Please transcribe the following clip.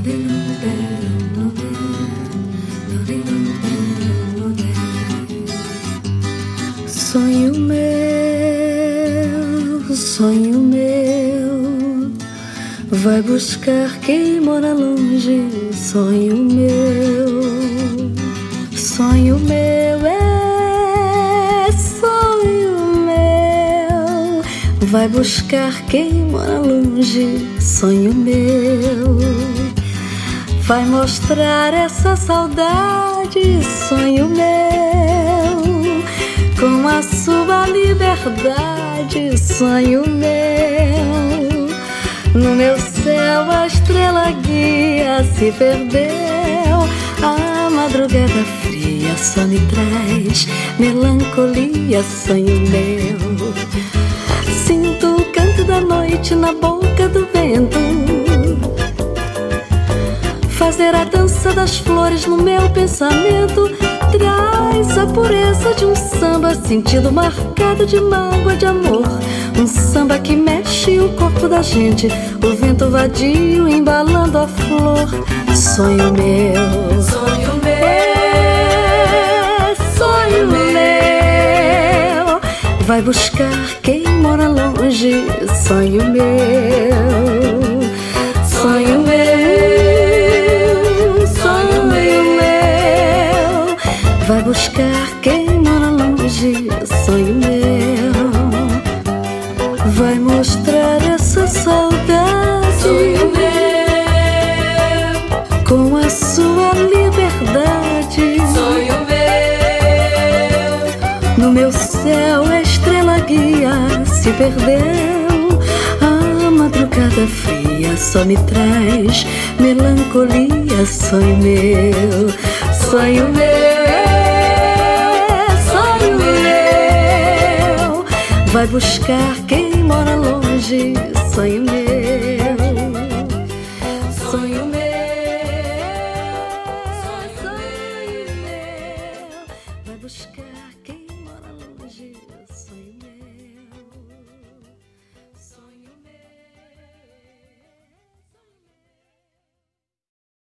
Sonho meu, vai buscar quem mora longe. Sonho meu é sonho meu, vai buscar quem mora longe. Sonho meu, vai mostrar essa saudade. Sonho meu, com a sua liberdade. Sonho meu, no meu céu a estrela guia se perdeu. A madrugada fria só me traz melancolia. Sonho meu, sinto o canto da noite na boca do vento, fazer a dança das flores no meu pensamento. Traz a pureza de um samba, sentido marcado de mágoa, de amor. Um samba que mexe o corpo da gente, o vento vadio embalando a flor. Sonho meu, sonho meu, sonho meu, vai buscar quem mora longe. Sonho meu, sonho meu, sonho meu, vai buscar quem mora longe. Sonho meu, vai mostrar essa saudade. Sonho meu, com a sua liberdade. Sonho meu, no meu céu a estrela guia se perdeu. A madrugada fria só me traz melancolia. Sonho meu, sonho meu, sonho meu, vai buscar quem mora longe. Sonho meu,